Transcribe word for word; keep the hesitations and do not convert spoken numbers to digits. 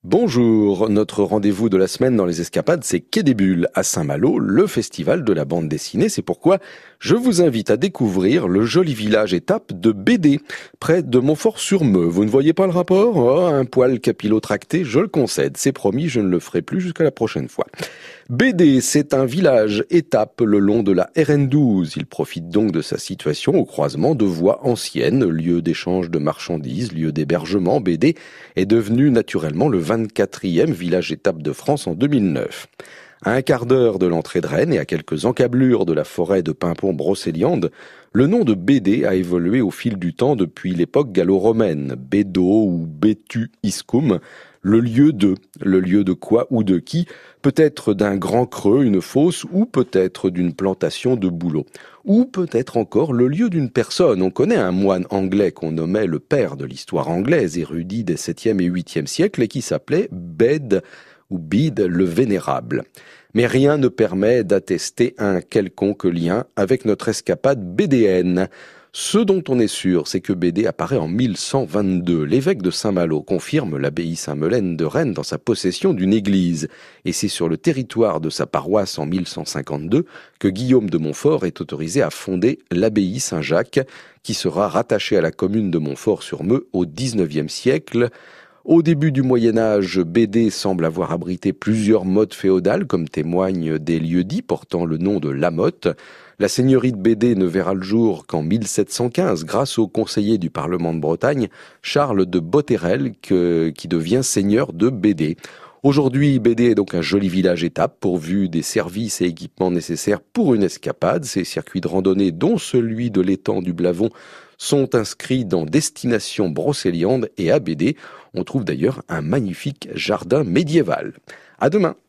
Bonjour, notre rendez-vous de la semaine dans les escapades, c'est Quai des Bulles à Saint-Malo, le festival de la bande dessinée. C'est pourquoi je vous invite à découvrir le joli village étape de Bédé, près de Montfort-sur-Meux. Vous ne voyez pas le rapport ? Oh, un poil capillotracté, je le concède. C'est promis, je ne le ferai plus jusqu'à la prochaine fois. Bédé, c'est un village étape le long de la R N douze. Il profite donc de sa situation au croisement de voies anciennes, lieu d'échange de marchandises, lieu d'hébergement. Bédé est devenu naturellement le vingt-quatrième village étape de France en deux mille neuf. À un quart d'heure de l'entrée de Rennes et à quelques encablures de la forêt de Paimpont-Brocéliande, le nom de Bédé a évolué au fil du temps depuis l'époque gallo-romaine. Bédo ou Bétu Iscum, le lieu de, le lieu de quoi ou de qui, peut-être d'un grand creux, une fosse, ou peut-être d'une plantation de bouleaux. Ou peut-être encore le lieu d'une personne. On connaît un moine anglais qu'on nommait le père de l'histoire anglaise, érudit des septième et huitième siècles, et qui s'appelait Bède ou Bede le Vénérable. Mais rien ne permet d'attester un quelconque lien avec notre escapade bédéenne. Ce dont on est sûr, c'est que Bédé apparaît en mille cent vingt-deux. L'évêque de Saint-Malo confirme l'abbaye Saint-Melaine de Rennes dans sa possession d'une église. Et c'est sur le territoire de sa paroisse en mille cent cinquante-deux que Guillaume de Montfort est autorisé à fonder l'abbaye Saint-Jacques, qui sera rattachée à la commune de Montfort-sur-Meux au dix-neuvième siècle. Au début du Moyen-Âge, Bédé semble avoir abrité plusieurs mottes féodales, comme témoignent des lieux-dits portant le nom de Lamotte. La seigneurie de Bédé ne verra le jour qu'en mille sept cent quinze, grâce au conseiller du Parlement de Bretagne, Charles de Botterel, que, qui devient seigneur de Bédé. Aujourd'hui, Bédé est donc un joli village étape, pourvu des services et équipements nécessaires pour une escapade. Ces circuits de randonnée, dont celui de l'étang du Blavon, sont inscrits dans Destination Brocéliande, et à Bédé, on trouve d'ailleurs un magnifique jardin médiéval. À demain!